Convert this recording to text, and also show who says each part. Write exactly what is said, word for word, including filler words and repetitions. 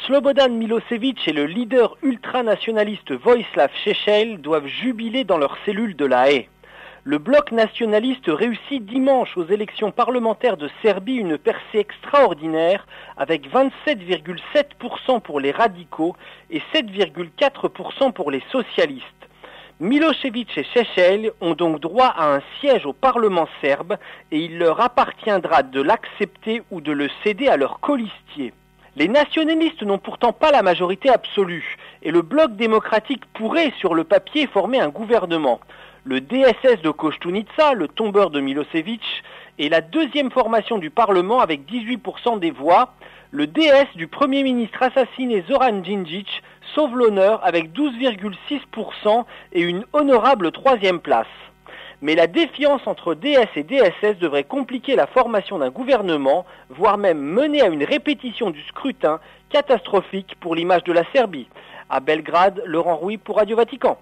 Speaker 1: Slobodan Milosevic et le leader ultranationaliste Vojislav Šešelj doivent jubiler dans leur cellule de La Haye. Le bloc nationaliste réussit dimanche aux élections parlementaires de Serbie une percée extraordinaire avec vingt-sept virgule sept pour cent pour les radicaux et sept virgule quatre pour cent pour les socialistes. Milosevic et Šešelj ont donc droit à un siège au Parlement serbe et il leur appartiendra de l'accepter ou de le céder à leurs colistiers. Les nationalistes n'ont pourtant pas la majorité absolue et le bloc démocratique pourrait sur le papier former un gouvernement. Le D S S de Koštunica, le tombeur de Milosevic, est la deuxième formation du Parlement avec dix-huit pour cent des voix. Le D S du Premier ministre assassiné Zoran Đinđić sauve l'honneur avec douze virgule six pour cent et une honorable troisième place. Mais la défiance entre D S et D S S devrait compliquer la formation d'un gouvernement, voire même mener à une répétition du scrutin catastrophique pour l'image de la Serbie. À Belgrade, Laurent Rouy pour Radio Vatican.